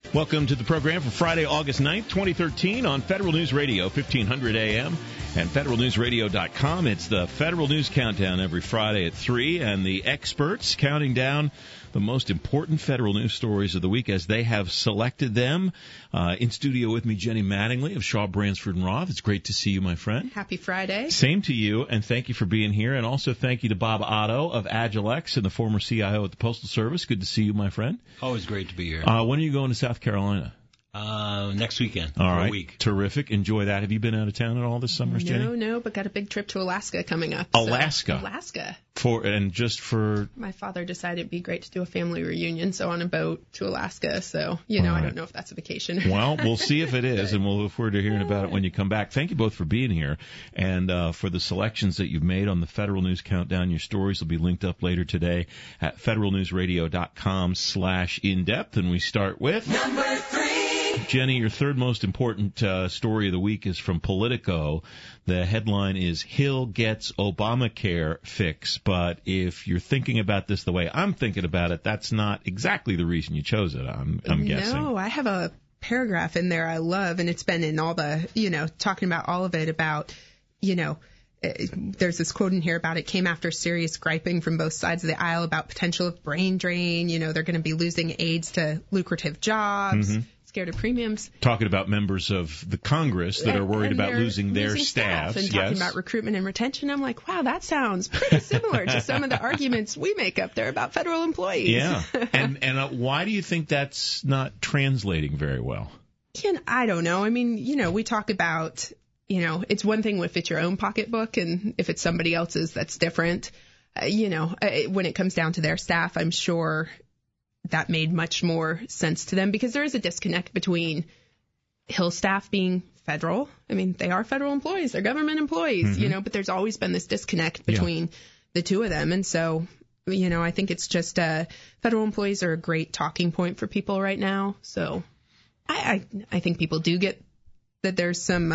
Welcome to the program for Friday, August 9th, 2013 on Federal News Radio, 1500 AM and federalnewsradio.com. It's the Federal News Countdown every Friday at 3, and the experts counting down the most important federal news stories of the week as they have selected them. In studio with me, Jenny Mattingly of Shaw, Bransford & Roth. It's great to see you, my friend. Happy Friday. Same to you, and thank you for being here. And also thank you to Bob Otto of Agilex and the former CIO at the Postal Service. Good to see you, my friend. Always great to be here. When are you going to South Carolina? Next weekend. All right. A week. Terrific. Enjoy that. Have you been out of town at all this summer, Jenny? No, but got a big trip to Alaska coming up. Alaska? Alaska. For my father decided it'd be great to do a family reunion, so on a boat to Alaska. So, I don't know if that's a vacation. Well, we'll see if it is, and we'll look forward to hearing about it when you come back. Thank you both for being here and for the selections that you've made on the Federal News Countdown. Your stories will be linked up later today at federalnewsradio.com/in-depth, and we start with number 3. Jenny, your third most important story of the week is from Politico. The headline is Hill Gets Obamacare Fix. But if you're thinking about this the way I'm thinking about it, that's not exactly the reason you chose it, I'm guessing. No, I have a paragraph in there I love, and it's been in all the, talking about all of it about, there's this quote in here about it came after serious griping from both sides of the aisle about potential of brain drain. They're going to be losing aides to lucrative jobs. Mm-hmm. Scared of premiums. Talking about members of the Congress that are worried about losing their staffs. And talking about recruitment and retention. I'm like, wow, that sounds pretty similar to some of the arguments we make up there about federal employees. Yeah. And why do you think that's not translating very well? I don't know. I mean, we talk about, it's one thing if it's your own pocketbook, and if it's somebody else's, that's different. When it comes down to their staff, I'm sure that made much more sense to them, because there is a disconnect between Hill staff being federal. I mean, they are federal employees, they're government employees, mm-hmm. But there's always been this disconnect between the two of them. And so, I think it's just federal employees are a great talking point for people right now. So I think people do get that there's some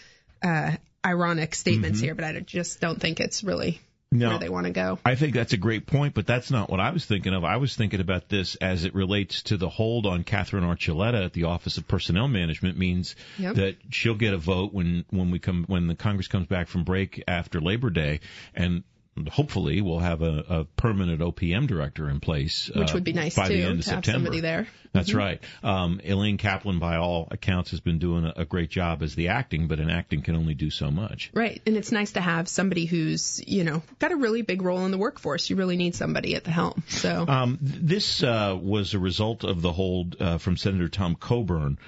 ironic statements here, but I just don't think it's really where they want to go. I think that's a great point, but that's not what I was thinking of. I was thinking about this as it relates to the hold on Catherine Archuleta at the Office of Personnel Management means that she'll get a vote when the Congress comes back from break after Labor Day, and hopefully we'll have a permanent OPM director in place, which would be nice by the too, end of to have September. Somebody there. That's right. Elaine Kaplan, by all accounts, has been doing a great job as the acting, but an acting can only do so much. Right, and it's nice to have somebody who's got a really big role in the workforce. You really need somebody at the helm. So this was a result of the hold from Senator Tom Coburn,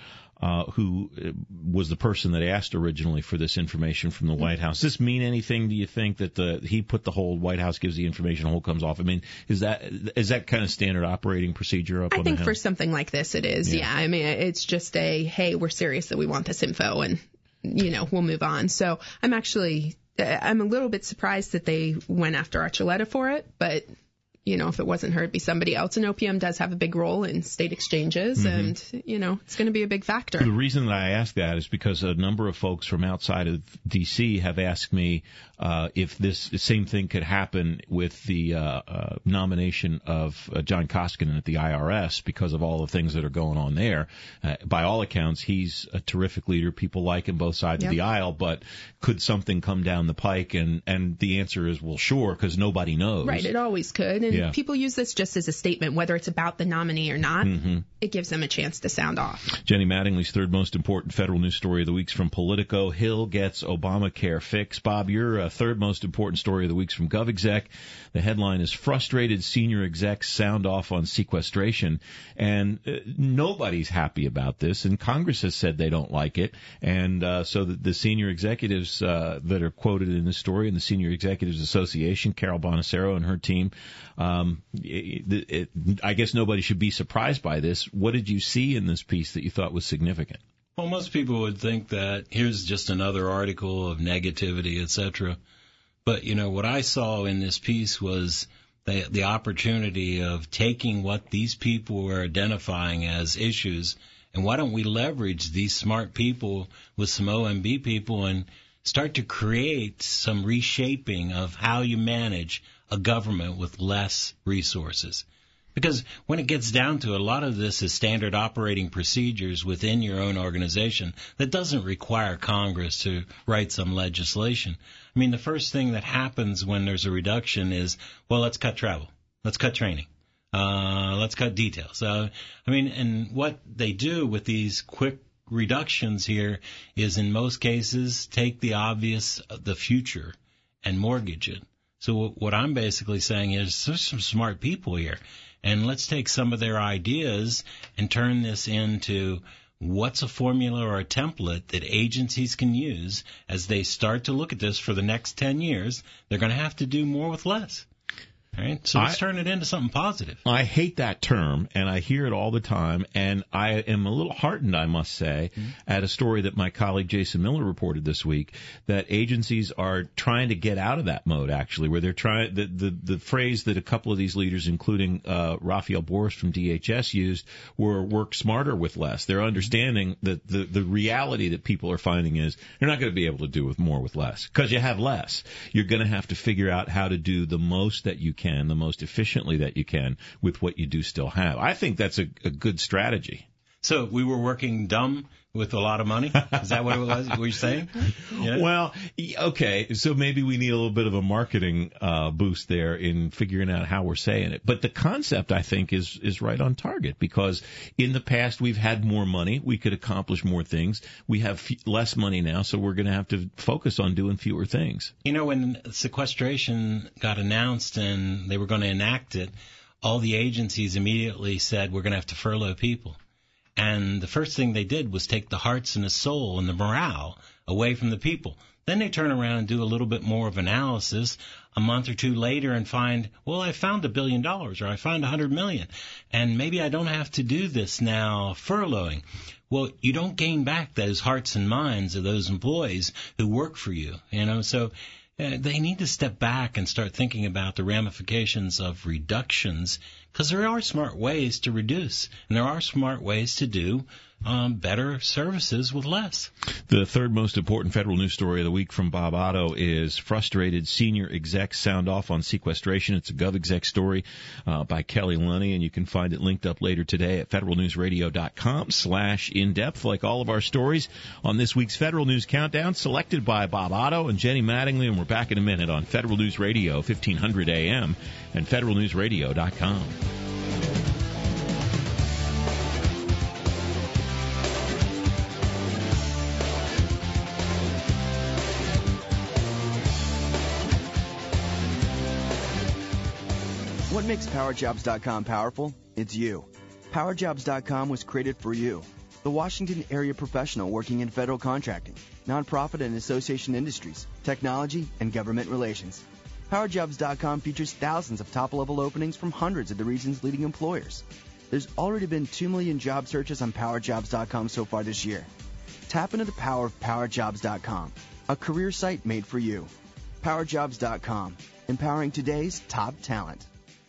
who was the person that asked originally for this information from the White House. Does this mean anything, do you think, that he put the hold, White House gives the information, hold comes off? I mean, is that kind of standard operating procedure up on the Hill? I think for something like this it is, yeah. I mean, it's just hey, we're serious that we want this info, and, we'll move on. So I'm a little bit surprised that they went after Archuleta for it, but if it wasn't her, it'd be somebody else. And OPM does have a big role in state exchanges, and, it's going to be a big factor. The reason that I ask that is because a number of folks from outside of D.C. have asked me if this same thing could happen with the nomination of John Koskinen at the IRS because of all the things that are going on there. By all accounts, he's a terrific leader. People like him both sides of the aisle, but could something come down the pike? And the answer is, well, sure, because nobody knows. Right, it always could. And people use this just as a statement, whether it's about the nominee or not. Mm-hmm. It gives them a chance to sound off. Jenny Mattingly's third most important federal news story of the week's from Politico. Hill Gets Obamacare Fix. Bob, your third most important story of the week's from GovExec. The headline is Frustrated Senior Execs Sound Off on Sequestration. And nobody's happy about this, and Congress has said they don't like it. And so the senior executives that are quoted in this story, and the Senior Executives Association, Carol Bonacero and her team, I guess nobody should be surprised by this. What did you see in this piece that you thought was significant? Well, most people would think that here's just another article of negativity, etc. But, what I saw in this piece was the opportunity of taking what these people were identifying as issues, and why don't we leverage these smart people with some OMB people and start to create some reshaping of how you manage a government with less resources. Because when it gets down to it, a lot of this is standard operating procedures within your own organization that doesn't require Congress to write some legislation. I mean, the first thing that happens when there's a reduction is, well, let's cut travel. Let's cut training. Let's cut details. And what they do with these quick reductions here is in most cases take the obvious, the future, and mortgage it. So what I'm basically saying is there's some smart people here. And let's take some of their ideas and turn this into what's a formula or a template that agencies can use as they start to look at this for the next 10 years. They're going to have to do more with less. All right? So let's turn it into something positive. I hate that term, and I hear it all the time, and I am a little heartened, I must say, at a story that my colleague Jason Miller reported this week, that agencies are trying to get out of that mode, actually, where they're trying, the phrase that a couple of these leaders, including Raphael Boris from DHS, used were work smarter with less. They're understanding that the reality that people are finding is you're not going to be able to do with more with less, because you have less. You're going to have to figure out how to do the most that you can, the most efficiently that you can with what you do still have. I think that's a good strategy. So we were working dumb with a lot of money? Is that what it was? Were you saying? Yeah. Well, okay, so maybe we need a little bit of a marketing boost there in figuring out how we're saying it. But the concept, I think, is right on target, because in the past we've had more money. We could accomplish more things. We have less money now, so we're going to have to focus on doing fewer things. You know, when sequestration got announced and they were going to enact it, all the agencies immediately said we're going to have to furlough people. And the first thing they did was take the hearts and the soul and the morale away from the people. Then they turn around and do a little bit more of analysis a month or two later and find, well, I found $1 billion or I found $100 million, and maybe I don't have to do this now, furloughing. Well, you don't gain back those hearts and minds of those employees who work for you, so they need to step back and start thinking about the ramifications of reductions, because there are smart ways to reduce, and there are smart ways to do better services with less. The third most important federal news story of the week from Bob Otto is frustrated senior execs sound off on sequestration. It's a GovExec story by Kelly Lunny, and you can find it linked up later today at federalnewsradio.com/in-depth, like all of our stories on this week's Federal News Countdown, selected by Bob Otto and Jenny Mattingly, and we're back in a minute on Federal News Radio, 1500 AM, and federalnewsradio.com. What makes PowerJobs.com powerful? It's you. PowerJobs.com was created for you, the Washington area professional working in federal contracting, nonprofit and association industries, technology, and government relations. PowerJobs.com features thousands of top-level openings from hundreds of the region's leading employers. There's already been 2 million job searches on PowerJobs.com so far this year. Tap into the power of PowerJobs.com, a career site made for you. PowerJobs.com, empowering today's top talent.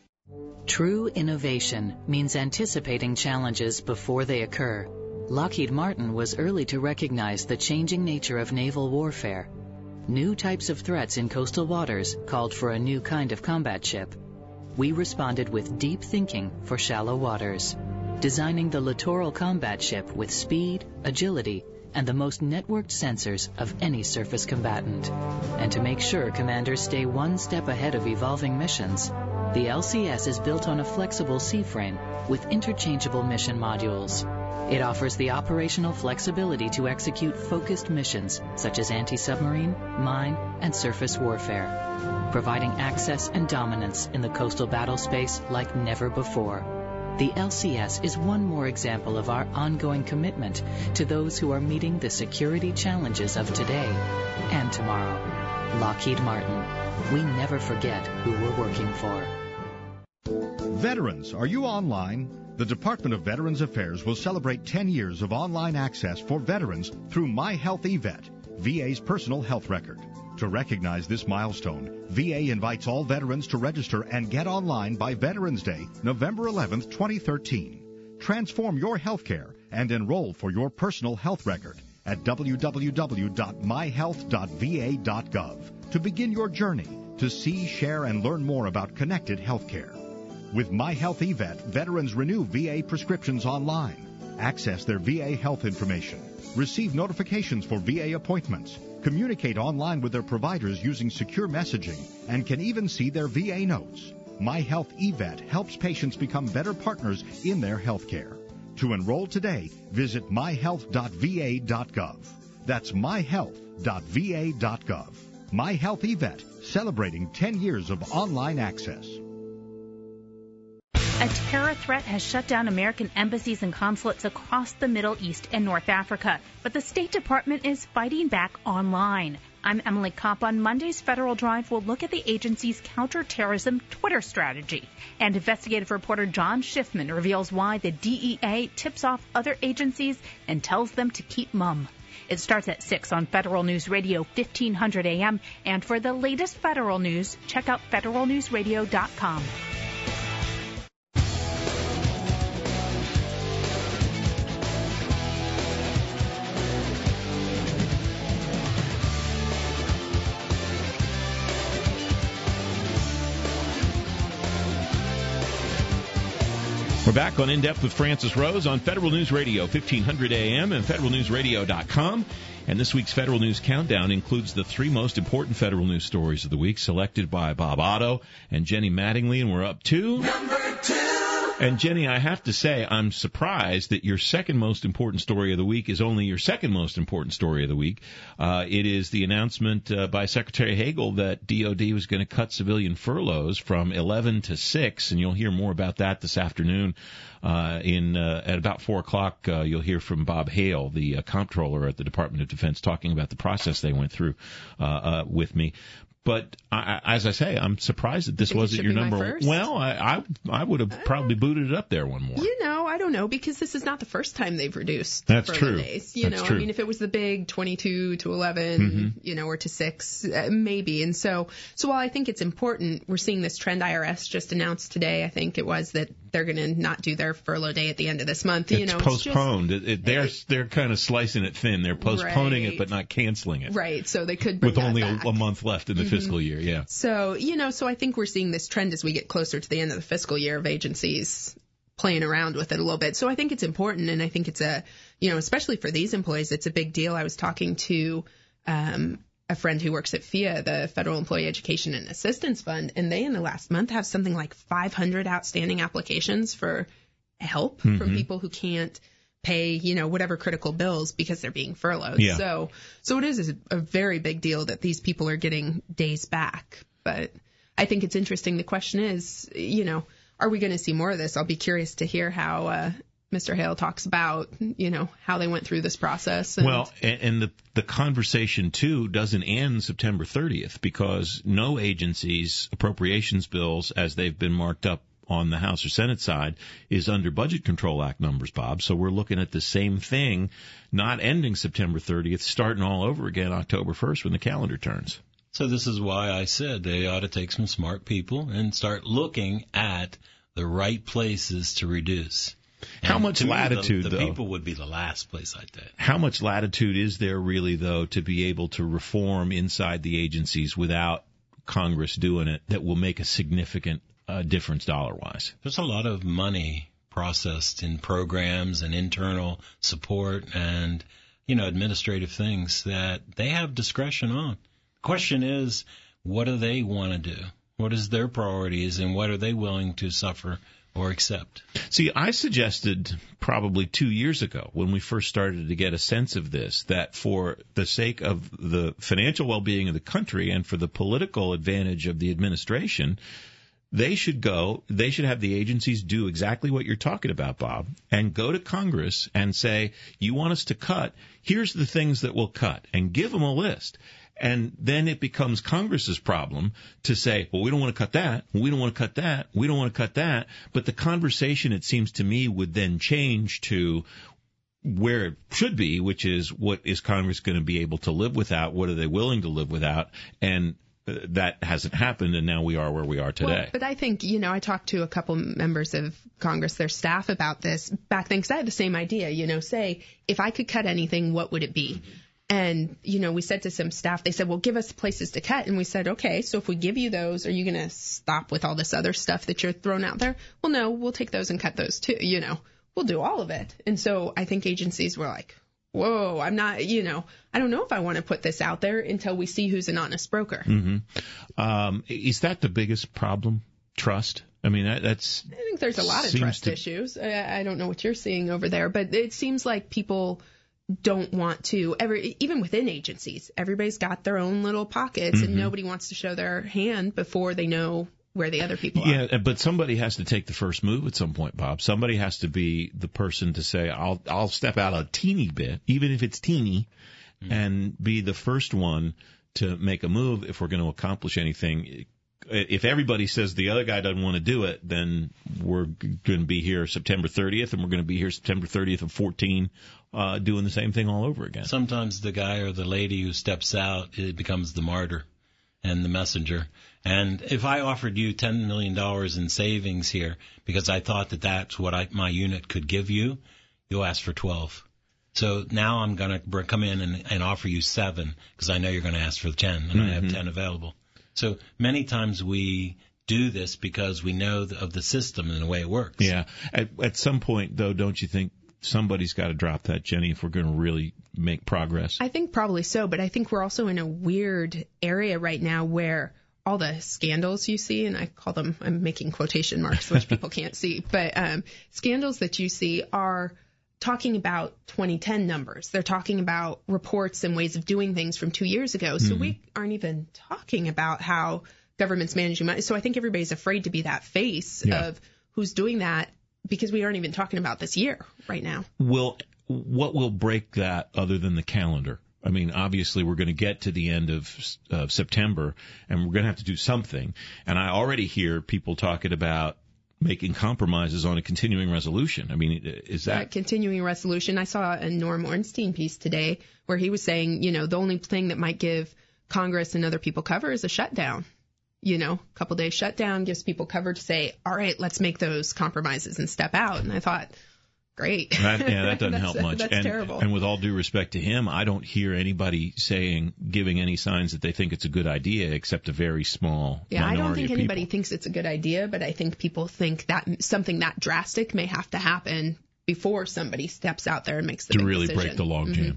True innovation means anticipating challenges before they occur. Lockheed Martin was early to recognize the changing nature of naval warfare. New types of threats in coastal waters called for a new kind of combat ship. We responded with deep thinking for shallow waters, designing the Littoral Combat Ship with speed, agility, and the most networked sensors of any surface combatant. And to make sure commanders stay one step ahead of evolving missions, the LCS is built on a flexible C-frame with interchangeable mission modules. It offers the operational flexibility to execute focused missions such as anti-submarine, mine, and surface warfare, providing access and dominance in the coastal battle space like never before. The LCS is one more example of our ongoing commitment to those who are meeting the security challenges of today and tomorrow. Lockheed Martin. We never forget who we're working for. Veterans, are you online? The Department of Veterans Affairs will celebrate 10 years of online access for veterans through My Health eVet, VA's personal health record. To recognize this milestone, VA invites all veterans to register and get online by Veterans Day, November 11th, 2013. Transform your health care and enroll for your personal health record at www.myhealth.va.gov to begin your journey to see, share, and learn more about connected health care. With My Health eVet, veterans renew VA prescriptions online, access their VA health information, receive notifications for VA appointments, communicate online with their providers using secure messaging, and can even see their VA notes. My Health eVet helps patients become better partners in their health care. To enroll today, visit myhealth.va.gov. That's myhealth.va.gov. My Health eVet, celebrating 10 years of online access. A terror threat has shut down American embassies and consulates across the Middle East and North Africa, but the State Department is fighting back online. I'm Emily Kopp. On Monday's Federal Drive, we'll look at the agency's counterterrorism Twitter strategy. And investigative reporter John Schiffman reveals why the DEA tips off other agencies and tells them to keep mum. It starts at 6 on Federal News Radio 1500 AM. And for the latest federal news, check out federalnewsradio.com. We're back on In Depth with Francis Rose on Federal News Radio, 1500 AM and federalnewsradio.com. And this week's Federal News Countdown includes the 3 most important federal news stories of the week, selected by Bob Otto and Jenny Mattingly, and we're up to number 2. And Jenny, I have to say, I'm surprised that your second most important story of the week is only your second most important story of the week. It is the announcement by Secretary Hagel that DOD was going to cut civilian furloughs from 11 to 6, and you'll hear more about that this afternoon. At about 4 o'clock, you'll hear from Bob Hale, the comptroller at the Department of Defense, talking about the process they went through with me. But as I say, I'm surprised that this wasn't your number one. Well, I would have probably booted it up there one more. I don't know, because this is not the first time they've reduced That's furlough true. days. That's true. I mean, if it was the big 22 to 11, or to 6, maybe. And so while I think it's important, we're seeing this trend. IRS just announced today, I think it was, that they're going to not do their furlough day at the end of this month. It's postponed. They're kind of slicing it thin. They're postponing it, but not canceling it. Right. So they could bring with only that back. a month left in the fiscal year. Yeah. So, so I think we're seeing this trend as we get closer to the end of the fiscal year of agencies playing around with it a little bit. So I think it's important, and I think it's especially for these employees, it's a big deal. I was talking to a friend who works at FEA, the Federal Employee Education and Assistance Fund, and they in the last month have something like 500 outstanding applications for help from people who can't pay, whatever critical bills because they're being furloughed. Yeah. So it is a very big deal that these people are getting days back. But I think it's interesting. The question is, are we going to see more of this? I'll be curious to hear how Mr. Hale talks about, how they went through this process. And the conversation, too, doesn't end September 30th, because no agency's appropriations bills, as they've been marked up on the House or Senate side, is under Budget Control Act numbers, Bob. So we're looking at the same thing, not ending September 30th, starting all over again October 1st when the calendar turns. So this is why I said they ought to take some smart people and start looking at the right places to reduce. How much latitude, though? The people would be the last place I'd take. How much latitude is there really, though, to be able to reform inside the agencies without Congress doing it that will make a significant difference dollar-wise? There's a lot of money processed in programs and internal support and, administrative things that they have discretion on. The question is, what do they want to do? What is their priorities, and what are they willing to suffer or accept? See, I suggested probably 2 years ago, when we first started to get a sense of this, that for the sake of the financial well-being of the country and for the political advantage of the administration, they should have the agencies do exactly what you're talking about, Bob, and go to Congress and say, you want us to cut, here's the things that we'll cut, and give them a list. And then it becomes Congress's problem to say, well, we don't want to cut that, we don't want to cut that, we don't want to cut that. But the conversation, it seems to me, would then change to where it should be, which is, what is Congress going to be able to live without? What are they willing to live without? And that hasn't happened, and now we are where we are today. Well, but I think, I talked to a couple members of Congress, their staff, about this back then, because I had the same idea, say, if I could cut anything, what would it be? And, we said to some staff, they said, well, give us places to cut. And we said, okay, so if we give you those, are you going to stop with all this other stuff that you're throwing out there? Well, no, we'll take those and cut those too. We'll do all of it. And so I think agencies were like, whoa, I'm not, I don't know if I want to put this out there until we see who's an honest broker. Mm-hmm. Is that the biggest problem? Trust? I mean, that's. I think there's a lot of trust issues. I don't know what you're seeing over there, but it seems like people don't want to even within agencies, everybody's got their own little pockets and nobody wants to show their hand before they know where the other people are. Yeah, but somebody has to take the first move at some point, Bob. Somebody has to be the person to say, I'll step out a teeny bit, even if it's teeny, and be the first one to make a move if we're going to accomplish anything. If everybody says the other guy doesn't want to do it, then we're going to be here September 30th, and we're going to be here September 30th of 14, doing the same thing all over again. Sometimes the guy or the lady who steps out, it becomes the martyr and the messenger. And if I offered you $10 million in savings here because I thought that that's what my unit could give you, you'll ask for 12. So now I'm going to come in and offer you 7 because I know you're going to ask for 10, and I have 10 available. So many times we do this because we know of the system and the way it works. Yeah. At some point, though, don't you think somebody's got to drop that, Jenny, if we're going to really make progress? I think probably so, but I think we're also in a weird area right now where all the scandals you see, and I call them, I'm making quotation marks, which people can't see, but scandals that you see are talking about 2010 numbers. They're talking about reports and ways of doing things from 2 years ago. So we aren't even talking about how government's managing money. So I think everybody's afraid to be that face of who's doing that because we aren't even talking about this year right now. What will break that other than the calendar? I mean, obviously, we're going to get to the end of September, and we're going to have to do something. And I already hear people talking about making compromises on a continuing resolution. I mean, is that continuing resolution? I saw a Norm Ornstein piece today where he was saying, the only thing that might give Congress and other people cover is a shutdown. A couple days shutdown gives people cover to say, all right, let's make those compromises and step out. And I thought, great. That doesn't help much. That's terrible. And with all due respect to him, I don't hear anybody giving any signs that they think it's a good idea, except a very small minority I don't think of anybody people. thinks it's a good idea, but I think people think that something that drastic may have to happen before somebody steps out there and makes the big really decision. break the logjam.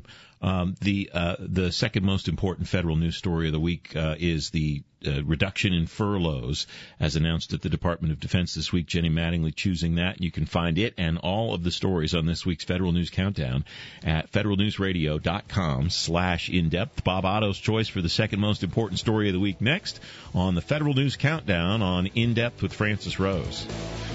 The second most important federal news story of the week is the reduction in furloughs, as announced at the Department of Defense this week. Jenny Mattingly choosing that. You can find it and all of the stories on this week's Federal News Countdown at federalnewsradio.com/in-depth. Bob Otto's choice for the second most important story of the week next on the Federal News Countdown on In-Depth with Francis Rose.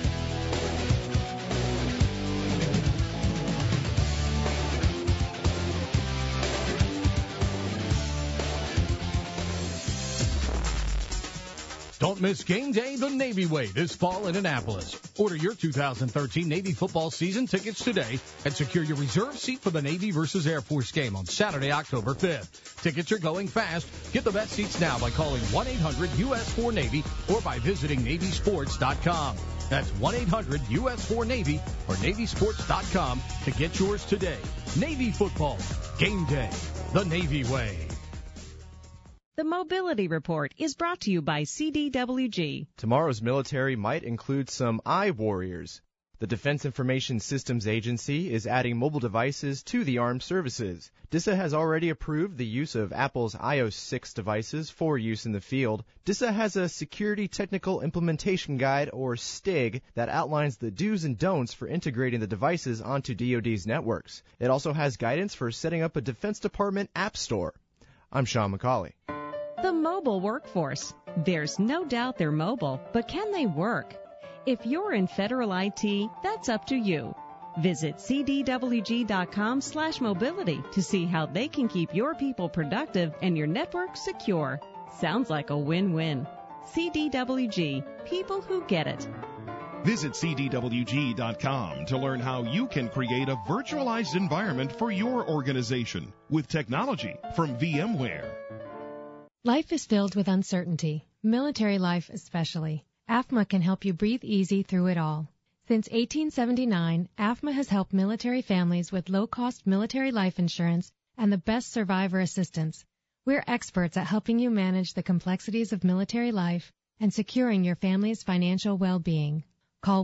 Don't miss Game Day the Navy way this fall in Annapolis. Order your 2013 Navy football season tickets today and secure your reserve seat for the Navy versus Air Force game on Saturday, October 5th. Tickets are going fast. Get the best seats now by calling 1-800-US4-NAVY or by visiting NavySports.com. That's 1-800-US4-NAVY or NavySports.com to get yours today. Navy football. Game Day the Navy way. The Mobility Report is brought to you by CDWG. Tomorrow's military might include some iWarriors. The Defense Information Systems Agency is adding mobile devices to the armed services. DISA has already approved the use of Apple's iOS 6 devices for use in the field. DISA has a Security Technical Implementation Guide, or STIG, that outlines the do's and don'ts for integrating the devices onto DoD's networks. It also has guidance for setting up a Defense Department app store. I'm Sean McCauley. The mobile workforce. There's no doubt they're mobile, but can they work? If you're in federal IT, that's up to you. Visit cdwg.com/mobility to see how they can keep your people productive and your network secure. Sounds like a win-win. CDWG, people who get it. Visit cdwg.com to learn how you can create a virtualized environment for your organization with technology from VMware. Life is filled with uncertainty, military life especially. AFMA can help you breathe easy through it all. Since 1879, AFMA has helped military families with low-cost military life insurance and the best survivor assistance. We're experts at helping you manage the complexities of military life and securing your family's financial well-being. Call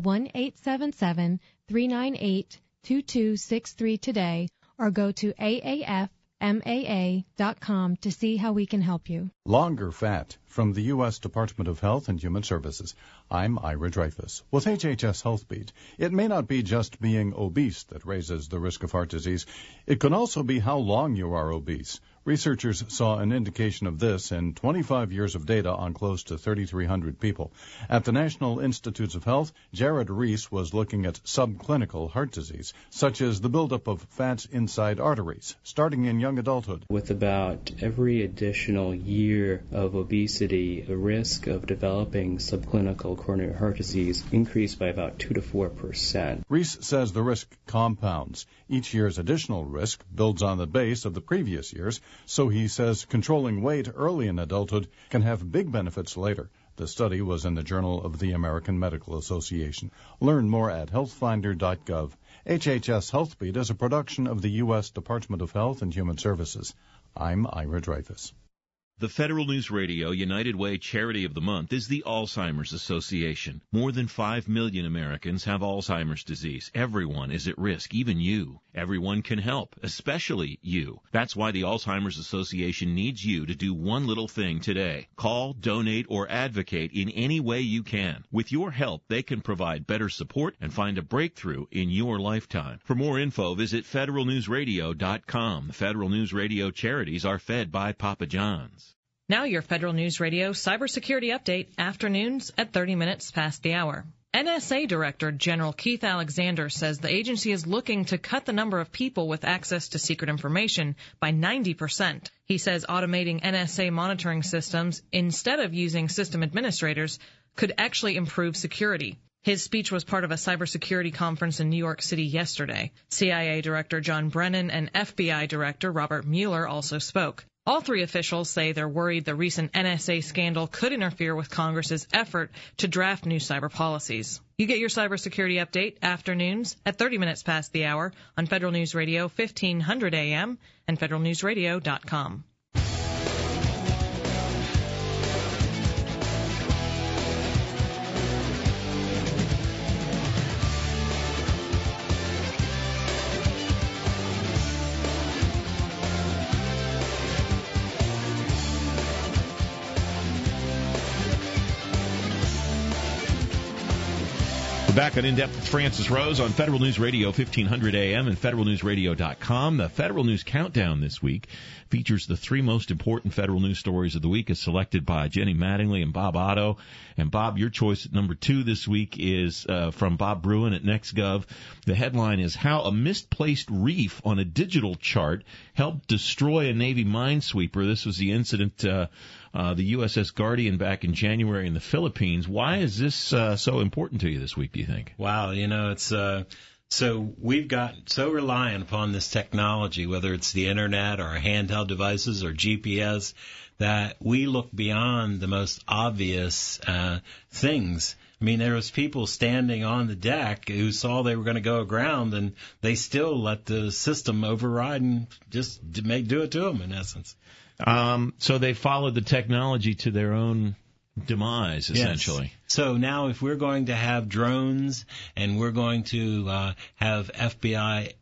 1-877-398-2263 today or go to aafmaa.com to see how we can help you. Longer fat from the U.S. Department of Health and Human Services. I'm Ira Dreyfus. With HHS HealthBeat, it may not be just being obese that raises the risk of heart disease. It can also be how long you are obese. Researchers saw an indication of this in 25 years of data on close to 3,300 people. At the National Institutes of Health, Jared Reese was looking at subclinical heart disease, such as the buildup of fats inside arteries, starting in young adulthood. With about every additional year of obesity, the risk of developing subclinical coronary heart disease increased by about 2 to 4%. Reese says the risk compounds. Each year's additional risk builds on the base of the previous years, so he says controlling weight early in adulthood can have big benefits later. The study was in the Journal of the American Medical Association. Learn more at healthfinder.gov. HHS HealthBeat is a production of the U.S. Department of Health and Human Services. I'm Ira Dreyfus. The Federal News Radio United Way Charity of the Month is the Alzheimer's Association. More than 5 million Americans have Alzheimer's disease. Everyone is at risk, even you. Everyone can help, especially you. That's why the Alzheimer's Association needs you to do one little thing today. Call, donate, or advocate in any way you can. With your help, they can provide better support and find a breakthrough in your lifetime. For more info, visit federalnewsradio.com. The Federal News Radio charities are fed by Papa John's. Now your Federal News Radio cybersecurity update, afternoons at 30 minutes past the hour. NSA Director General Keith Alexander says the agency is looking to cut the number of people with access to secret information by 90%. He says automating NSA monitoring systems instead of using system administrators could actually improve security. His speech was part of a cybersecurity conference in New York City yesterday. CIA Director John Brennan and FBI Director Robert Mueller also spoke. All three officials say they're worried the recent NSA scandal could interfere with Congress's effort to draft new cyber policies. You get your cybersecurity update afternoons at 30 minutes past the hour on Federal News Radio 1500 AM and federalnewsradio.com. Back on In Depth with Francis Rose on Federal News Radio 1500 AM and federalnewsradio.com. The Federal News Countdown this week features the 3 most important federal news stories of the week as selected by Jenny Mattingly and Bob Otto. And Bob, your choice at number 2 this week is from Bob Bruin at NextGov. The headline is How a Misplaced Reef on a Digital Chart Helped Destroy a Navy Minesweeper. This was the incident, the USS Guardian back in January in the Philippines. Why is this so important to you this week, do you think? Wow, it's so we've got so reliant upon this technology, whether it's the internet or our handheld devices or GPS, that we look beyond the most obvious things. I mean, there was people standing on the deck who saw they were going to go aground, and they still let the system override and just do it to them, in essence. So they followed the technology to their own demise, essentially. Yes. So now if we're going to have drones and we're going to have FBI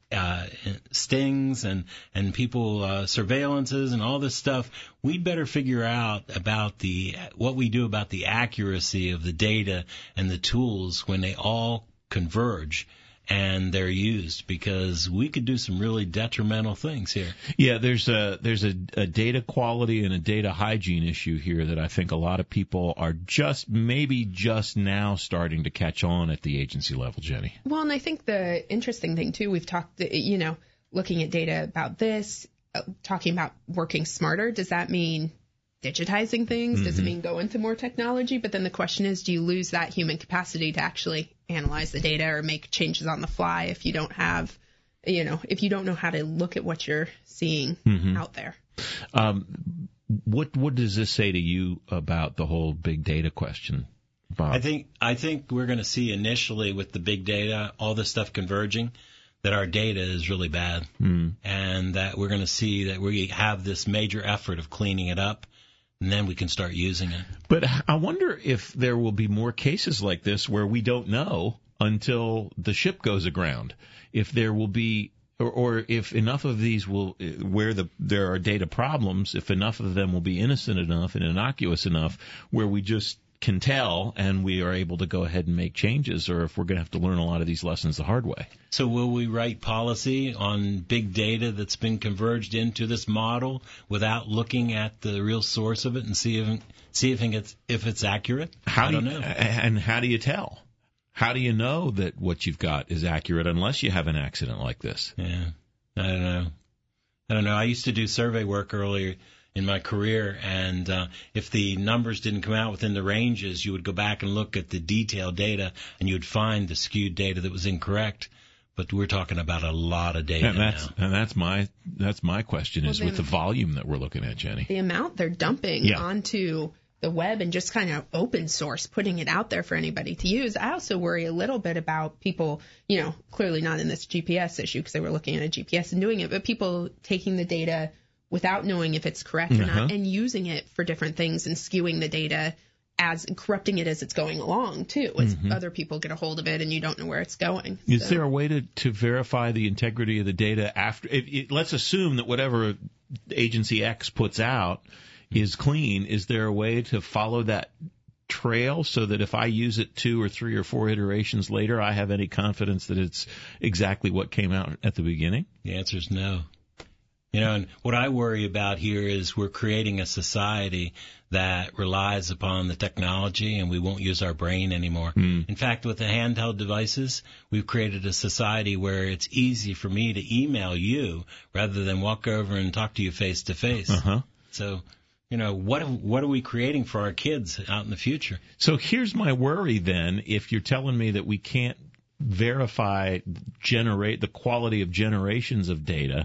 stings and people surveillances and all this stuff, we'd better figure out about what we do about the accuracy of the data and the tools when they all converge and they're used, because we could do some really detrimental things here. Yeah, there's a data quality and a data hygiene issue here that I think a lot of people are just now starting to catch on at the agency level, Jenny. Well, and I think the interesting thing, too, we've talked, looking at data about this, talking about working smarter. Does that mean digitizing things? Mm-hmm. Does it mean go into more technology? But then the question is, do you lose that human capacity to actually analyze the data or make changes on the fly if you don't have, if you don't know how to look at what you're seeing out there? What does this say to you about the whole big data question, Bob? I think we're going to see initially with the big data, all this stuff converging, that our data is really bad, and that we're going to see that we have this major effort of cleaning it up, and then we can start using it. But I wonder if there will be more cases like this where we don't know until the ship goes aground. If there will be, or if enough of these will, where there are data problems, if enough of them will be innocent enough and innocuous enough where we just can tell and we are able to go ahead and make changes, or if we're going to have to learn a lot of these lessons the hard way. So will we write policy on big data that's been converged into this model without looking at the real source of it and see if it's accurate? I don't know. And how do you tell? How do you know that what you've got is accurate unless you have an accident like this? Yeah, I don't know. I used to do survey work earlier in my career, and if the numbers didn't come out within the ranges, you would go back and look at the detailed data, and you would find the skewed data that was incorrect. But we're talking about a lot of data and that's my question is with the volume that we're looking at, Jenny. The amount they're dumping onto the web and just kind of open source, putting it out there for anybody to use. I also worry a little bit about people, clearly not in this GPS issue because they were looking at a GPS and doing it, but people taking the data without knowing if it's correct or not, and using it for different things and skewing the data corrupting it as it's going along, too, as other people get a hold of it and you don't know where it's going. Is there a way to verify the integrity of the data after? Let's assume that whatever Agency X puts out is clean. Is there a way to follow that trail so that if I use it 2 or 3 or 4 iterations later, I have any confidence that it's exactly what came out at the beginning? The answer is no. And what I worry about here is we're creating a society that relies upon the technology and we won't use our brain anymore. In fact, with the handheld devices, we've created a society where it's easy for me to email you rather than walk over and talk to you face to face. So, what are we creating for our kids out in the future? So here's my worry then, if you're telling me that we can't verify, generate the quality of generations of data,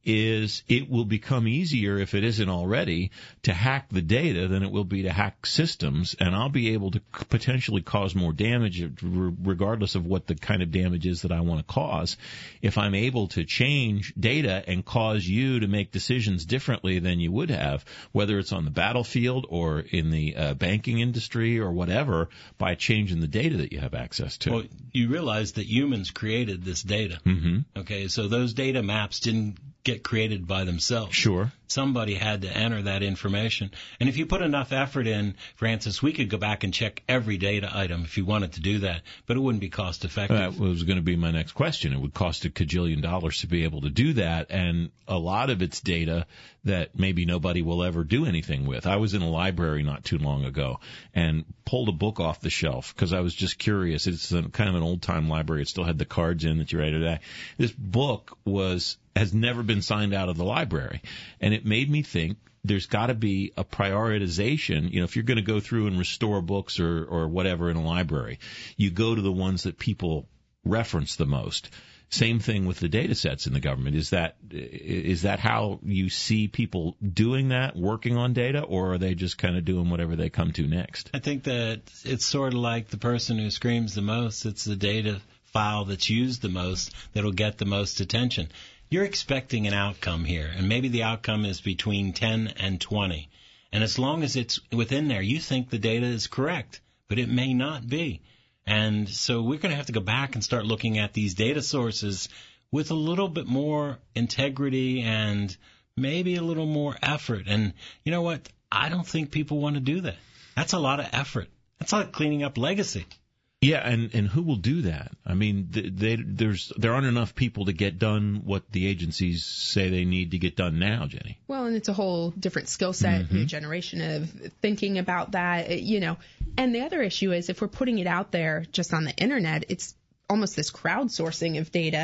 is it will become easier, if it isn't already, to hack the data than it will be to hack systems, and I'll be able to potentially cause more damage regardless of what the kind of damage is that I want to cause. If I'm able to change data and cause you to make decisions differently than you would have, whether it's on the battlefield or in the banking industry or whatever, by changing the data that you have access to. Well, you realize that humans created this data. Okay, so those data maps didn't get created by themselves. Sure. Somebody had to enter that information. And if you put enough effort in, Francis, we could go back and check every data item if you wanted to do that, but it wouldn't be cost effective. That was going to be my next question. It would cost $1 kajillion to be able to do that, and a lot of it's data that maybe nobody will ever do anything with. I was in a library not too long ago and pulled a book off the shelf because I was just curious. It's kind of an old-time library. It still had the cards in that you write today. This book has never been signed out of the library, and it made me think there's got to be a prioritization. If you're going to go through and restore books or whatever in a library, you go to the ones that people reference the most. Same thing with the data sets in the government. Is that how you see people doing that, working on data, or are they just kind of doing whatever they come to next? I think that it's sort of like the person who screams the most. It's the data file that's used the most that'll get the most attention. You're expecting an outcome here, and maybe the outcome is between 10 and 20. And as long as it's within there, you think the data is correct, but it may not be. And so we're going to have to go back and start looking at these data sources with a little bit more integrity and maybe a little more effort. And you know what? I don't think people want to do that. That's a lot of effort. That's like cleaning up legacy. Yeah, and who will do that? I mean, there aren't enough people to get done what the agencies say they need to get done now, Jenny. Well, and it's a whole different skill set, new generation of thinking about that, And the other issue is if we're putting it out there just on the internet, it's almost this crowdsourcing of data,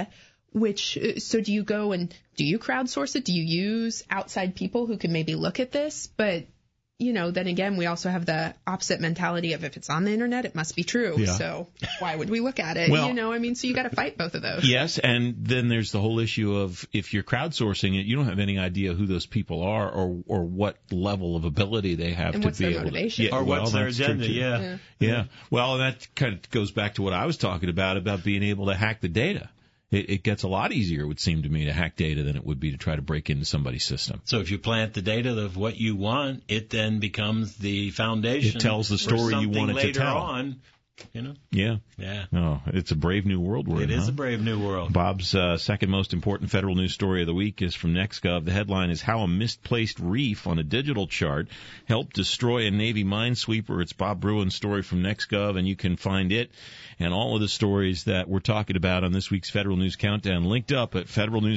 so do you go and do you crowdsource it? Do you use outside people who can maybe look at this? But then again, we also have the opposite mentality of if it's on the internet, it must be true. Yeah. So why would we look at it? Well, so you got to fight both of those. Yes, and then there's the whole issue of if you're crowdsourcing it, you don't have any idea who those people are or what level of ability they have and to what's be their able motivation. to. Yeah, or what's their agenda, yeah. Well, that kind of goes back to what I was talking about being able to hack the data. it gets a lot easier, it would seem to me, to hack data than it would be to try to break into somebody's system. So if you plant the data of what you want, it then becomes the foundation. It tells the story you want it to tell. Later on, you know? Yeah. Yeah. Oh, it's a brave new world we're in. It is a brave new world. Bob's second most important federal news story of the week is from NextGov. The headline is How a Misplaced Reef on a Digital Chart Helped Destroy a Navy Minesweeper. It's Bob Bruin's story from NextGov, and you can find it and all of the stories that we're talking about on this week's Federal News Countdown linked up at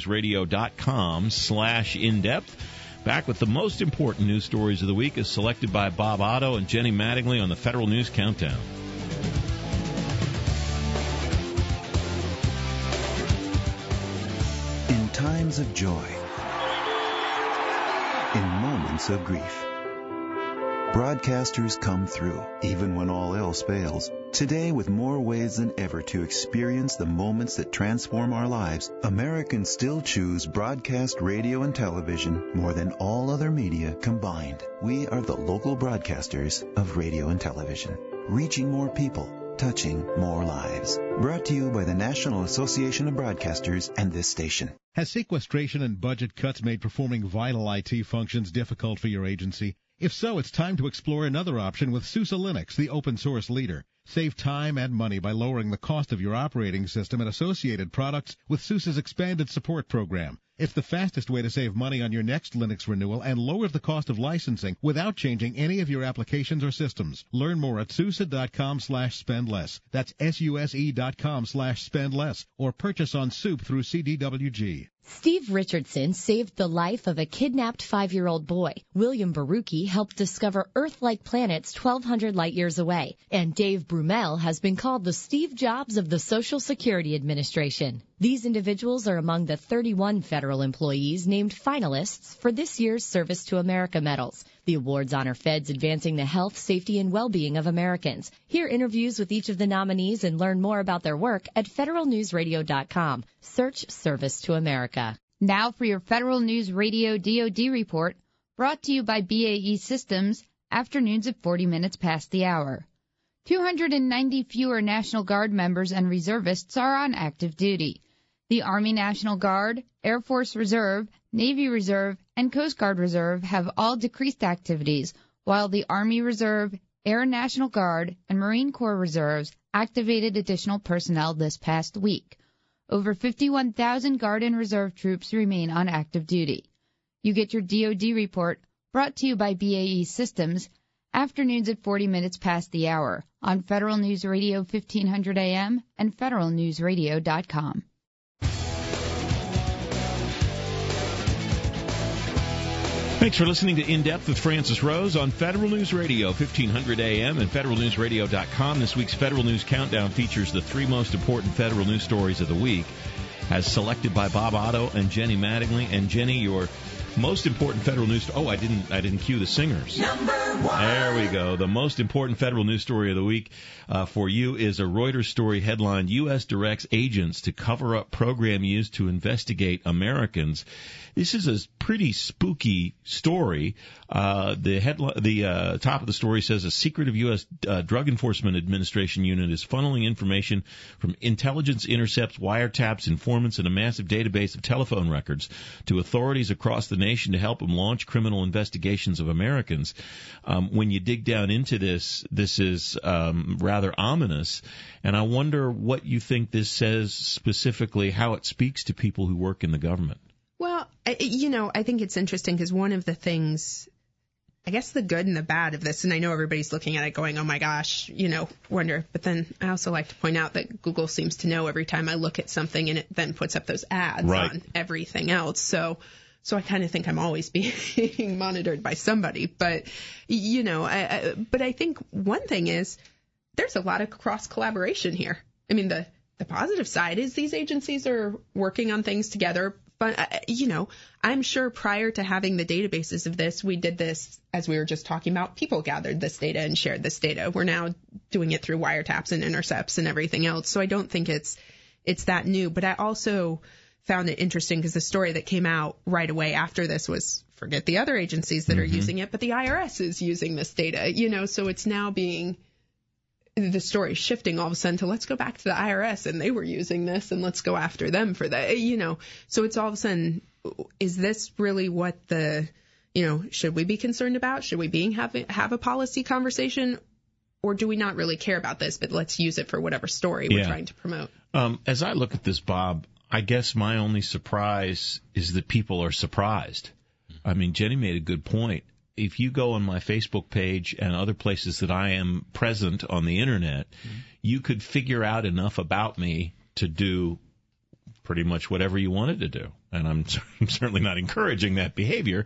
federalnewsradio.com/in-depth. Back with the most important news stories of the week as selected by Bob Otto and Jenny Mattingly on the Federal News Countdown. In times of joy, in moments of grief, broadcasters come through, even when all else fails. Today, with more ways than ever to experience the moments that transform our lives, Americans still choose broadcast radio and television more than all other media combined. We are the local broadcasters of radio and television, reaching more people, touching more lives. Brought to you by the National Association of Broadcasters and this station. Has sequestration and budget cuts made performing vital IT functions difficult for your agency? If so, it's time to explore another option with SUSE Linux, the open source leader. Save time and money by lowering the cost of your operating system and associated products with SUSE's expanded support program. It's the fastest way to save money on your next Linux renewal and lowers the cost of licensing without changing any of your applications or systems. Learn more at SUSE.com/spendless. That's SUSE.com/spendless. Or purchase on Soup through CDWG. Steve Richardson saved the life of a kidnapped 5-year-old boy. William Barucki helped discover Earth-like planets 1,200 light-years away. And Dave Brumell has been called the Steve Jobs of the Social Security Administration. These individuals are among the 31 federal employees named finalists for this year's Service to America medals. The awards honor feds advancing the health, safety, and well-being of Americans. Hear interviews with each of the nominees and learn more about their work at federalnewsradio.com. Search Service to America. Now for your Federal News Radio DoD report, brought to you by BAE Systems, afternoons at 40 minutes past the hour. 290 fewer National Guard members and reservists are on active duty. The Army National Guard, Air Force Reserve, Navy Reserve, and Coast Guard Reserve have all decreased activities, while the Army Reserve, Air National Guard, and Marine Corps Reserves activated additional personnel this past week. Over 51,000 Guard and Reserve troops remain on active duty. You get your DoD report, brought to you by BAE Systems, afternoons at 40 minutes past the hour, on Federal News Radio 1500 AM and federalnewsradio.com. Thanks for listening to In Depth with Francis Rose on Federal News Radio, 1500 AM and federalnewsradio.com. This week's Federal News Countdown features the 3 most important federal news stories of the week, as selected by Bob Otto and Jenny Mattingly. And Jenny, your most important federal news... Oh, I didn't cue the singers. Number 1. There we go. The most important federal news story of the week for you is a Reuters story headlined, U.S. directs agents to cover up program used to investigate Americans. This is a pretty spooky story. The top of the story says a secretive U.S. Drug Enforcement Administration unit is funneling information from intelligence intercepts, wiretaps, informants, and a massive database of telephone records to authorities across the nation to help them launch criminal investigations of Americans. When you dig down into this is rather ominous, and I wonder what you think this says specifically, how it speaks to people who work in the government. Well, I think it's interesting because one of the things, I guess the good and the bad of this, and I know everybody's looking at it going, oh my gosh, wonder. But then I also like to point out that Google seems to know every time I look at something and it then puts up those ads on everything else. So I kind of think I'm always being monitored by somebody. But, but I think one thing is there's a lot of cross collaboration here. I mean, the positive side is these agencies are working on things together. But, I'm sure prior to having the databases of this, we did this, as we were just talking about, people gathered this data and shared this data. We're now doing it through wiretaps and intercepts and everything else. So I don't think it's that new. But I also found it interesting because the story that came out right away after this was, forget the other agencies that are using it, but the IRS is using this data, so it's now being the story shifting all of a sudden to let's go back to the IRS and they were using this and let's go after them for that, So it's all of a sudden, is this really what should we be concerned about? Should we have a policy conversation? Or do we not really care about this, but let's use it for whatever story we're trying to promote? As I look at this, Bob, I guess my only surprise is that people are surprised. I mean, Jenny made a good point. If you go on my Facebook page and other places that I am present on the Internet, you could figure out enough about me to do pretty much whatever you wanted to do. And I'm certainly not encouraging that behavior,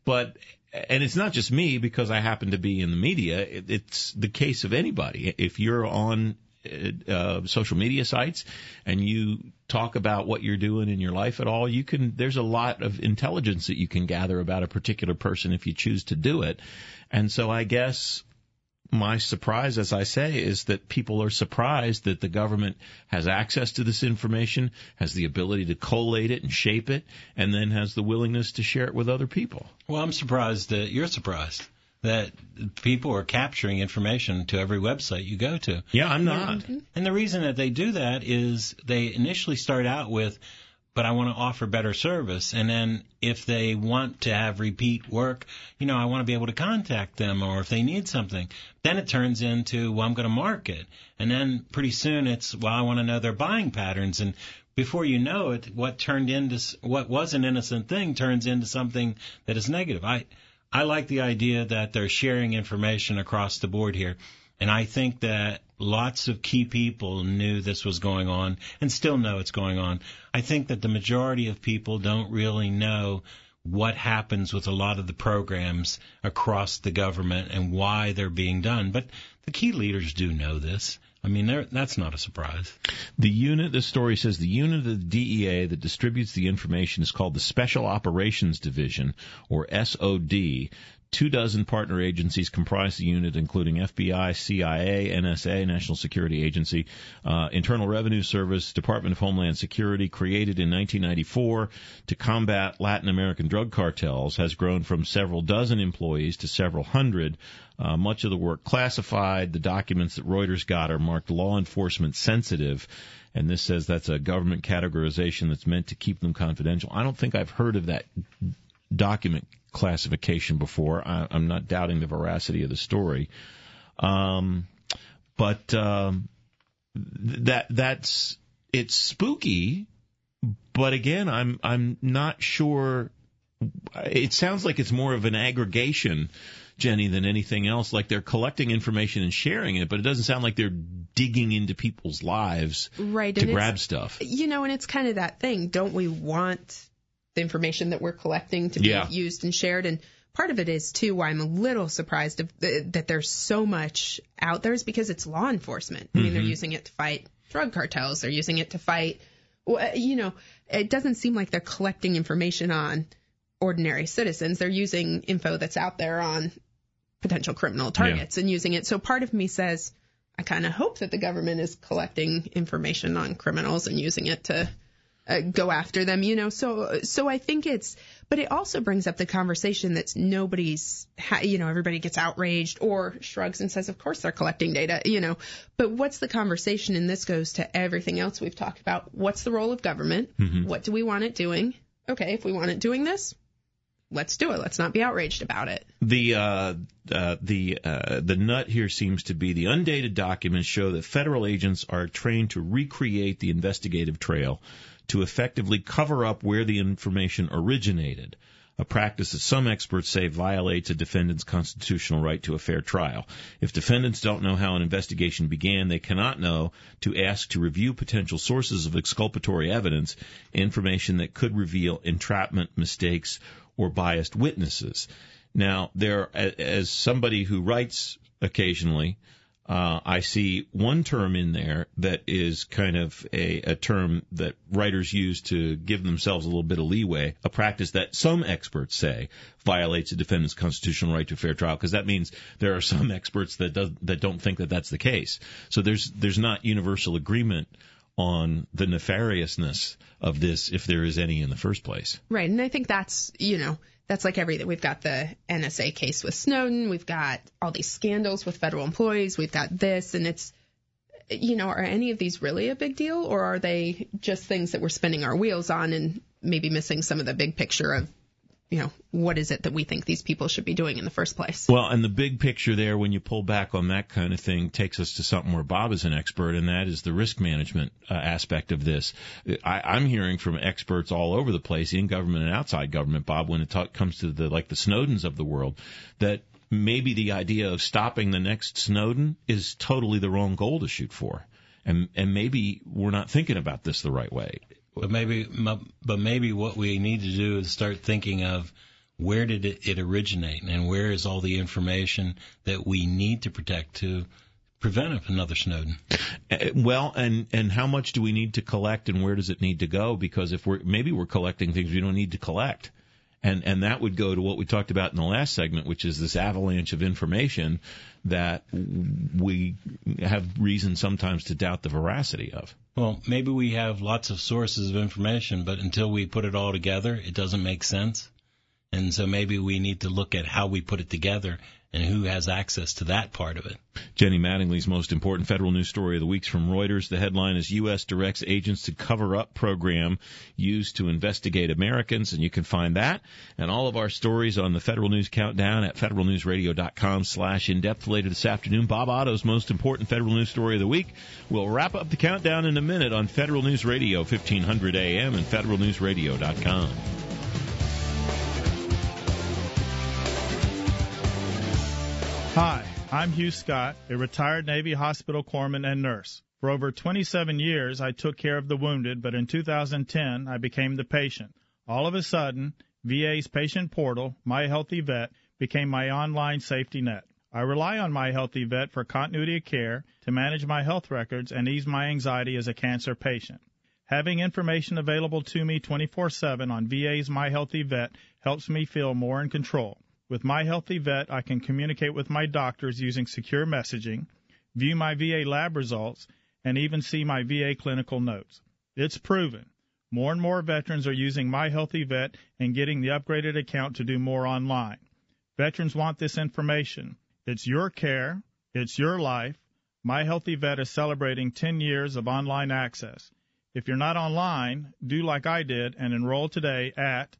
and it's not just me because I happen to be in the media. It's the case of anybody. If you're on social media sites and you talk about what you're doing in your life at all, there's a lot of intelligence that you can gather about a particular person if you choose to do it. And so I guess my surprise, as I say, is that people are surprised that the government has access to this information, has the ability to collate it and shape it, and then has the willingness to share it with other people. Well, I'm surprised that you're surprised that people are capturing information to every website you go to. Yeah, I'm not. And the reason that they do that is they initially start out with, but I want to offer better service. And then if they want to have repeat work, I want to be able to contact them, or if they need something. Then it turns into, well, I'm going to market. And then pretty soon it's, well, I want to know their buying patterns. And before you know it, what was an innocent thing turns into something that is negative. I like the idea that they're sharing information across the board here. And I think that lots of key people knew this was going on and still know it's going on. I think that the majority of people don't really know what happens with a lot of the programs across the government and why they're being done. But the key leaders do know this. I mean, that's not a surprise. The story says the unit of the DEA that distributes the information is called the Special Operations Division, or SOD. 24 partner agencies comprise the unit, including FBI, CIA, NSA, National Security Agency, Internal Revenue Service, Department of Homeland Security, created in 1994 to combat Latin American drug cartels, has grown from several dozen employees to several hundred. Much of the work classified. The documents that Reuters got are marked law enforcement sensitive. And this says that's a government categorization that's meant to keep them confidential. I don't think I've heard of that document classification before. I'm not doubting the veracity of the story. It's spooky, but again, I'm not sure. It sounds like it's more of an aggregation, Jenny, than anything else. Like they're collecting information and sharing it, but it doesn't sound like they're digging into people's lives to grab stuff. And it's kind of that thing. Don't we want the information that we're collecting to be used and shared? And part of it is, too, why I'm a little surprised that there's so much out there is because it's law enforcement. I mean, they're using it to fight drug cartels. They're using it to fight, it doesn't seem like they're collecting information on ordinary citizens. They're using info that's out there on potential criminal targets and using it. So part of me says, I kind of hope that the government is collecting information on criminals and using it to go after them, So I think but it also brings up the conversation that everybody gets outraged or shrugs and says, of course they're collecting data, But what's the conversation? And this goes to everything else we've talked about. What's the role of government? What do we want it doing? Okay, if we want it doing this, let's do it. Let's not be outraged about it. The nut here seems to be the undated documents show that federal agents are trained to recreate the investigative trail to effectively cover up where the information originated, a practice that some experts say violates a defendant's constitutional right to a fair trial. If defendants don't know how an investigation began, they cannot know to ask to review potential sources of exculpatory evidence, information that could reveal entrapment, mistakes, or biased witnesses. Now, as somebody who writes occasionally, I see one term in there that is kind of a term that writers use to give themselves a little bit of leeway, a practice that some experts say violates a defendant's constitutional right to a fair trial, because that means there are some experts that don't think that that's the case. So there's not universal agreement on the nefariousness of this, if there is any in the first place. Right, and I think that's that's like everything. We've got the NSA case with Snowden. We've got all these scandals with federal employees. We've got this, and it's, are any of these really a big deal, or are they just things that we're spinning our wheels on and maybe missing some of the big picture of, what is it that we think these people should be doing in the first place? Well, and the big picture there, when you pull back on that kind of thing, takes us to something where Bob is an expert, and that is the risk management aspect of this. I'm hearing from experts all over the place, in government and outside government, Bob, when it comes to the Snowdens of the world, that maybe the idea of stopping the next Snowden is totally the wrong goal to shoot for. And maybe we're not thinking about this the right way. But maybe what we need to do is start thinking of where did it originate, and where is all the information that we need to protect to prevent another Snowden. Well, and how much do we need to collect, and where does it need to go? Because if we're collecting things we don't need to collect. And that would go to what we talked about in the last segment, which is this avalanche of information that we have reason sometimes to doubt the veracity of. Well, maybe we have lots of sources of information, but until we put it all together, it doesn't make sense. And so maybe we need to look at how we put it together and who has access to that part of it. Jenny Mattingly's most important federal news story of the week's from Reuters. The headline is U.S. directs agents to cover up program used to investigate Americans, and you can find that and all of our stories on the Federal News Countdown at federalnewsradio.com/in-depth. Later this afternoon, Bob Otto's most important federal news story of the week. We'll wrap up the countdown in a minute on Federal News Radio, 1500 AM and federalnewsradio.com. Hi, I'm Hugh Scott, a retired Navy hospital corpsman and nurse. For over 27 years, I took care of the wounded, but in 2010, I became the patient. All of a sudden, VA's patient portal, My Healthy Vet, became my online safety net. I rely on My Healthy Vet for continuity of care, to manage my health records, and ease my anxiety as a cancer patient. Having information available to me 24/7 on VA's My Healthy Vet helps me feel more in control. With My Healthy Vet, I can communicate with my doctors using secure messaging, view my VA lab results, and even see my VA clinical notes. It's proven. More and more veterans are using My Healthy Vet and getting the upgraded account to do more online. Veterans want this information. It's your care. It's your life. My Healthy Vet is celebrating 10 years of online access. If you're not online, do like I did and enroll today at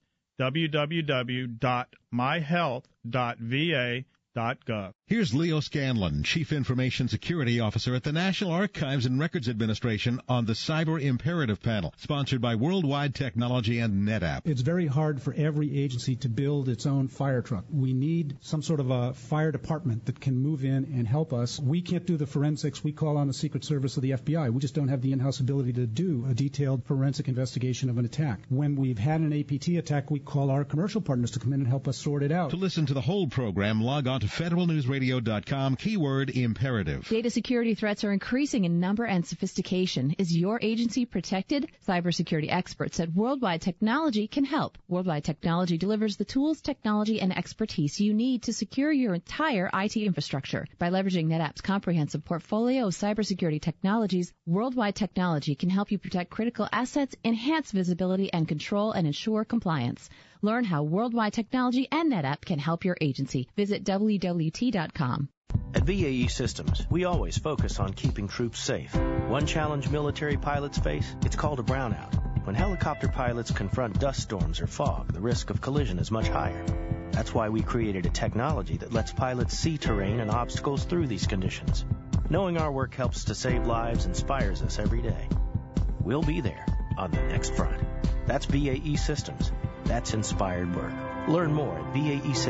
www.myhealth.va.gov. Here's Leo Scanlon, Chief Information Security Officer at the National Archives and Records Administration, on the Cyber Imperative Panel, sponsored by Worldwide Technology and NetApp. It's very hard for every agency to build its own fire truck. We need some sort of a fire department that can move in and help us. We can't do the forensics. We call on the Secret Service or the FBI. We just don't have the in-house ability to do a detailed forensic investigation of an attack. When we've had an APT attack, we call our commercial partners to come in and help us sort it out. To listen to the whole program, log on to federalnewsradio.com, keyword imperative. Data security threats are increasing in number and sophistication. Is your agency protected? Cybersecurity experts at Worldwide Technology can help. Worldwide Technology delivers the tools, technology, and expertise you need to secure your entire IT infrastructure. By leveraging NetApp's comprehensive portfolio of cybersecurity technologies, Worldwide Technology can help you protect critical assets, enhance visibility and control, and ensure compliance. Learn how Worldwide Technology and NetApp can help your agency. Visit WWT.com. At VAE Systems, we always focus on keeping troops safe. One challenge military pilots face, it's called a brownout. When helicopter pilots confront dust storms or fog, the risk of collision is much higher. That's why we created a technology that lets pilots see terrain and obstacles through these conditions. Knowing our work helps to save lives inspires us every day. We'll be there on the next front. That's VAE Systems. That's inspired work. Learn more at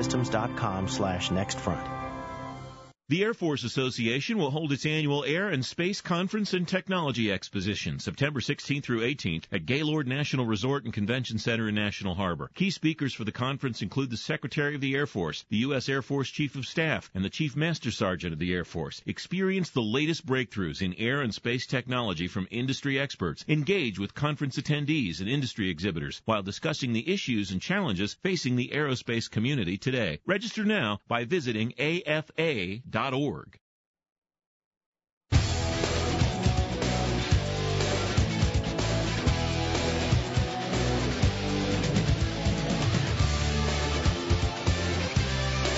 vaesystems.com/nextfront. The Air Force Association will hold its annual Air and Space Conference and Technology Exposition September 16th through 18th at Gaylord National Resort and Convention Center in National Harbor. Key speakers for the conference include the Secretary of the Air Force, the U.S. Air Force Chief of Staff, and the Chief Master Sergeant of the Air Force. Experience the latest breakthroughs in air and space technology from industry experts. Engage with conference attendees and industry exhibitors while discussing the issues and challenges facing the aerospace community today. Register now by visiting afa.org.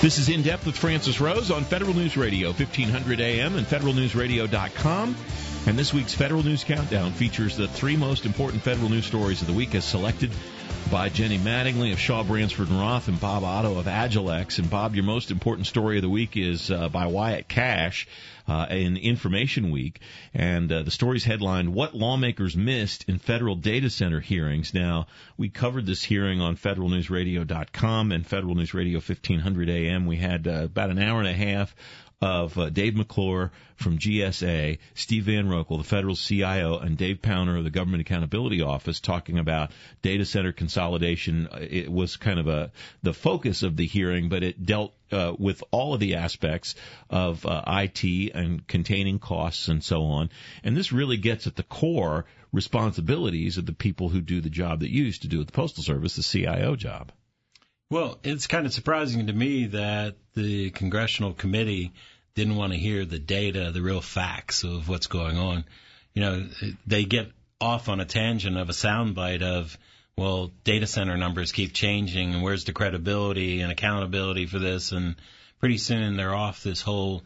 This is In Depth with Francis Rose on Federal News Radio, 1500 AM and federalnewsradio.com. And this week's Federal News Countdown features the 3 most important federal news stories of the week as selected by Jenny Mattingly of Shaw, Bransford & Roth and Bob Otto of Agilex. And Bob, your most important story of the week is by Wyatt Cash in Information Week. And the story's headlined, What Lawmakers Missed in Federal Data Center Hearings. Now, we covered this hearing on federalnewsradio.com and Federal News Radio 1500 AM. We had about an hour and a half of Dave McClure from GSA, Steve Van Rokel, the federal CIO, and Dave Powner of the Government Accountability Office talking about data center consolidation. It was kind of the focus of the hearing, but it dealt with all of the aspects of IT and containing costs and so on. And this really gets at the core responsibilities of the people who do the job that you used to do at the Postal Service, the CIO job. Well, it's kind of surprising to me that the congressional committee didn't want to hear the data, the real facts of what's going on. You know, they get off on a tangent of a soundbite of, well, data center numbers keep changing, and where's the credibility and accountability for this? And pretty soon they're off this whole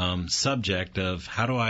subject of how do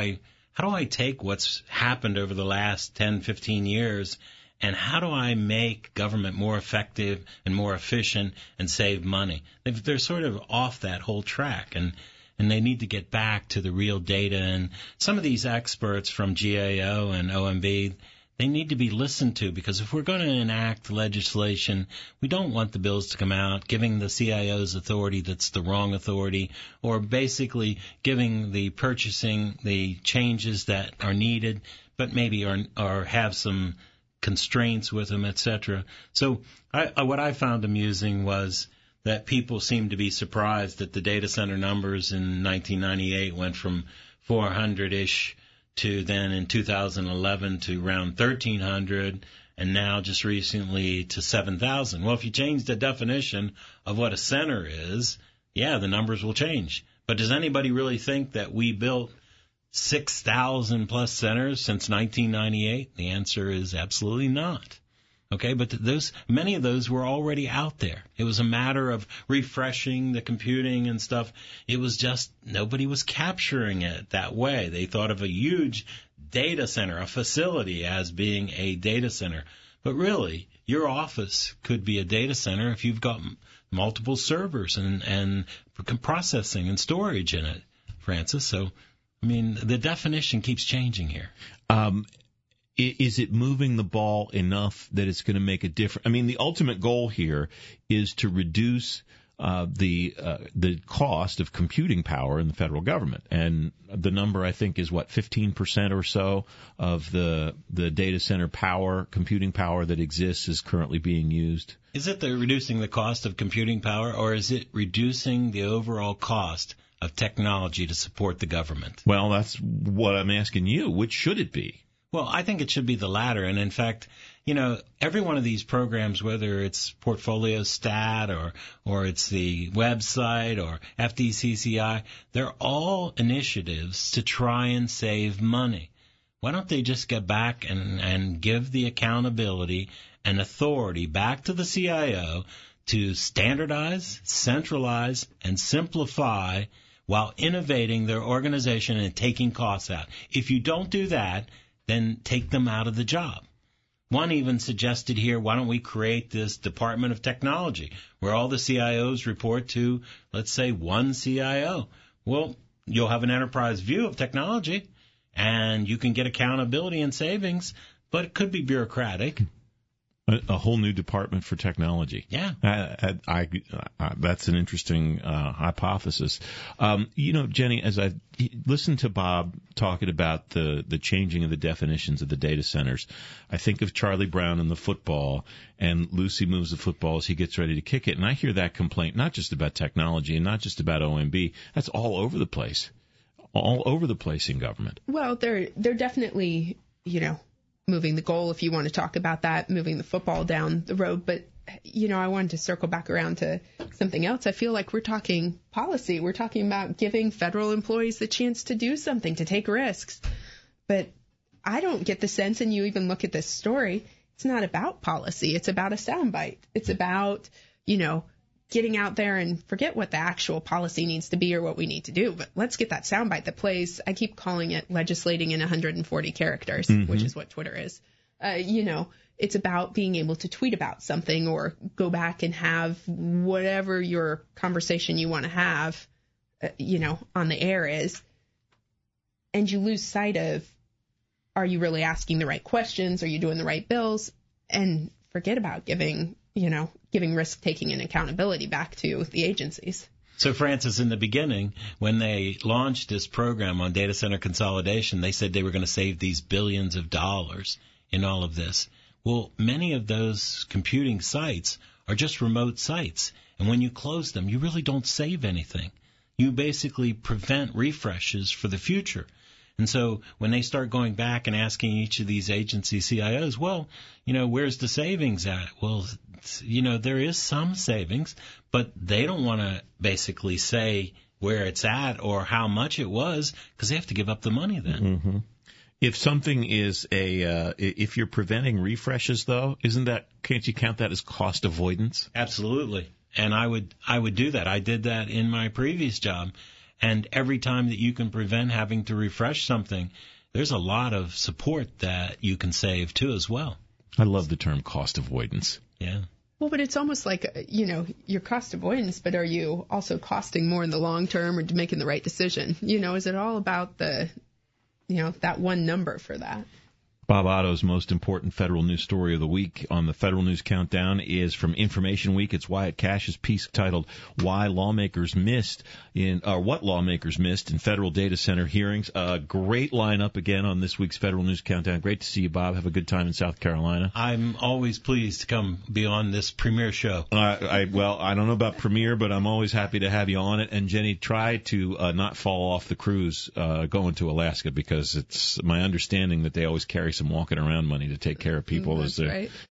I take what's happened over the last 10, 15 years and how do I make government more effective and more efficient and save money? They're sort of off that whole track, and they need to get back to the real data. And some of these experts from GAO and OMB, they need to be listened to, because if we're going to enact legislation, we don't want the bills to come out giving the CIOs authority that's the wrong authority, or basically giving the purchasing the changes that are needed, but maybe or have some constraints with them, etc. So what I found amusing was that people seemed to be surprised that the data center numbers in 1998 went from 400-ish to then in 2011 to around 1,300, and now just recently to 7,000. Well, if you change the definition of what a center is, yeah, the numbers will change. But does anybody really think that we built 6,000 plus centers since 1998? The answer is absolutely not. Okay, but many of those were already out there. It was a matter of refreshing the computing and stuff. It was just nobody was capturing it that way. They thought of a huge data center, a facility, as being a data center. But really, your office could be a data center if you've got multiple servers and processing and storage in it, Francis. So, I mean, the definition keeps changing here. Is it moving the ball enough that it's going to make a difference? I mean, the ultimate goal here is to reduce the cost of computing power in the federal government. And the number, I think, is 15% or so of the data center power, computing power that exists is currently being used. Is it reducing the cost of computing power, or is it reducing the overall cost of technology to support the government? Well, that's what I'm asking you. Which should it be? Well, I think it should be the latter. And in fact, you know, every one of these programs, whether it's Portfolio Stat or it's the website or FDCCI, they're all initiatives to try and save money. Why don't they just get back and give the accountability and authority back to the CIO to standardize, centralize, and simplify while innovating their organization and taking costs out? If you don't do that, then take them out of the job. One even suggested here, why don't we create this Department of Technology where all the CIOs report to, let's say, one CIO. Well, you'll have an enterprise view of technology, and you can get accountability and savings, but it could be bureaucratic. A whole new department for technology. Yeah. That's an interesting hypothesis. You know, Jenny, as I listened to Bob talking about the changing of the definitions of the data centers, I think of Charlie Brown and the football, and Lucy moves the football as he gets ready to kick it. And I hear that complaint not just about technology and not just about OMB. That's all over the place. All over the place in government. Well, they're definitely, you know, moving the goal, if you want to talk about that, moving the football down the road. But, you know, I wanted to circle back around to something else. I feel like we're talking policy. We're talking about giving federal employees the chance to do something, to take risks. But I don't get the sense, and you even look at this story, it's not about policy. It's about a soundbite. It's about, you know, getting out there and forget what the actual policy needs to be or what we need to do, but let's get that soundbite that plays. I keep calling it legislating in 140 characters, which is what Twitter is. It's about being able to tweet about something or go back and have whatever your conversation you want to have, on the air is. And you lose sight of, are you really asking the right questions? Are you doing the right bills? And forget about giving risk-taking and accountability back to the agencies. So, Francis, in the beginning, when they launched this program on data center consolidation, they said they were going to save these billions of dollars in all of this. Well, many of those computing sites are just remote sites. And when you close them, you really don't save anything. You basically prevent refreshes for the future. And so when they start going back and asking each of these agency CIOs, where's the savings at? Well, there is some savings, but they don't want to basically say where it's at or how much it was because they have to give up the money then. Mm-hmm. If something is if you're preventing refreshes, though, can't you count that as cost avoidance? Absolutely. And I would do that. I did that in my previous job. And every time that you can prevent having to refresh something, there's a lot of support that you can save too as well. I love the term cost avoidance. Yeah. Well, but it's almost like, your cost avoidance, but are you also costing more in the long term or making the right decision? Is it all about that one number for that? Bob Otto's most important federal news story of the week on the Federal News Countdown is from Information Week. It's Wyatt Cash's piece titled what lawmakers missed in federal data center hearings. A great lineup again on this week's Federal News Countdown. Great to see you, Bob. Have a good time in South Carolina. I'm always pleased to come be on this premiere show. I don't know about premiere, but I'm always happy to have you on it. And Jenny, try to not fall off the cruise going to Alaska, because it's my understanding that they always carry some walking around money to take care of people as they're